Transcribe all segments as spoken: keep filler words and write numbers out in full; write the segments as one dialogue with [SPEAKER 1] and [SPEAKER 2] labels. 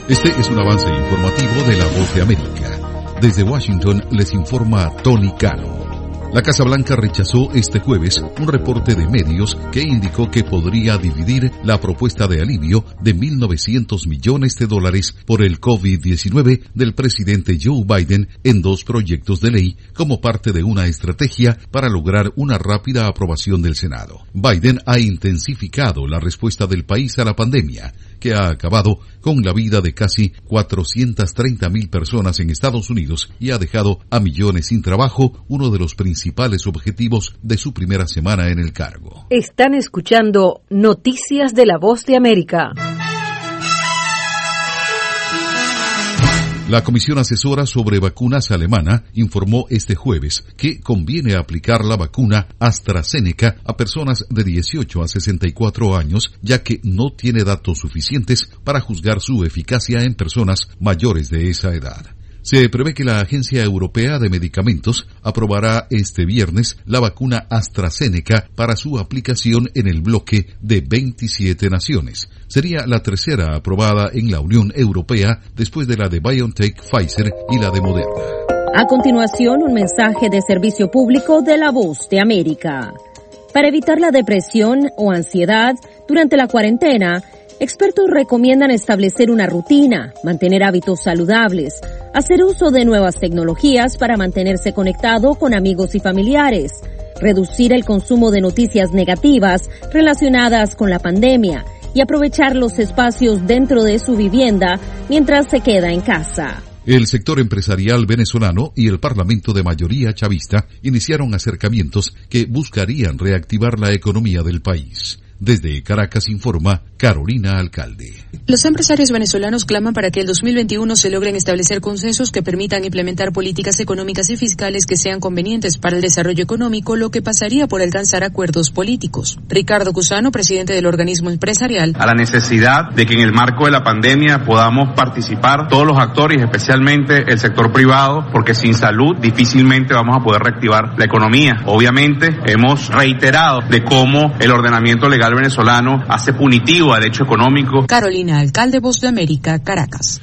[SPEAKER 1] Este es un avance informativo de La Voz de América. Desde Washington les informa Tony Cano. La Casa Blanca rechazó este jueves un reporte de medios que indicó que podría dividir la propuesta de alivio de mil novecientos millones de dólares por el COVID diecinueve del presidente Joe Biden en dos proyectos de ley como parte de una estrategia para lograr una rápida aprobación del Senado. Biden ha intensificado la respuesta del país a la pandemia, que ha acabado con la vida de casi cuatrocientas treinta mil personas en Estados Unidos y ha dejado a millones sin trabajo, uno de los principales objetivos de su primera semana en el cargo.
[SPEAKER 2] Están escuchando Noticias de la Voz de América.
[SPEAKER 1] La Comisión Asesora sobre Vacunas alemana informó este jueves que conviene aplicar la vacuna AstraZeneca a personas de dieciocho a sesenta y cuatro años, ya que no tiene datos suficientes para juzgar su eficacia en personas mayores de esa edad. Se prevé que la Agencia Europea de Medicamentos aprobará este viernes la vacuna AstraZeneca para su aplicación en el bloque de veintisiete naciones. Sería la tercera aprobada en la Unión Europea después de la de BioNTech, Pfizer y la de Moderna.
[SPEAKER 3] A continuación, un mensaje de servicio público de La Voz de América. Para evitar la depresión o ansiedad durante la cuarentena, expertos recomiendan establecer una rutina, mantener hábitos saludables, hacer uso de nuevas tecnologías para mantenerse conectado con amigos y familiares, reducir el consumo de noticias negativas relacionadas con la pandemia y aprovechar los espacios dentro de su vivienda mientras se queda en casa.
[SPEAKER 1] El sector empresarial venezolano y el Parlamento de mayoría chavista iniciaron acercamientos que buscarían reactivar la economía del país. Desde Caracas informa Carolina Alcalde.
[SPEAKER 4] Los empresarios venezolanos claman para que el dos mil veintiuno se logren establecer consensos que permitan implementar políticas económicas y fiscales que sean convenientes para el desarrollo económico, lo que pasaría por alcanzar acuerdos políticos. Ricardo Cusano, presidente del organismo empresarial,
[SPEAKER 5] a la necesidad de que en el marco de la pandemia podamos participar todos los actores, especialmente el sector privado, porque sin salud difícilmente vamos a poder reactivar la economía. Obviamente hemos reiterado de cómo el ordenamiento legal venezolano hace punitivo al derecho económico.
[SPEAKER 4] Carolina Alcalde, Voz de América, Caracas.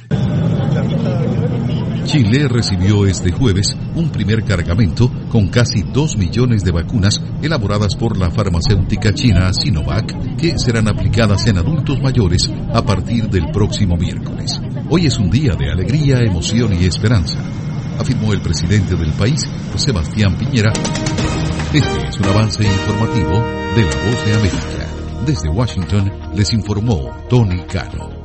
[SPEAKER 1] Chile recibió este jueves un primer cargamento con casi dos millones de vacunas elaboradas por la farmacéutica china Sinovac, que serán aplicadas en adultos mayores a partir del próximo miércoles. Hoy es un día de alegría, emoción y esperanza, afirmó el presidente del país, Sebastián Piñera. Este es un avance informativo de La Voz de América. Desde Washington les informó Tony Cano.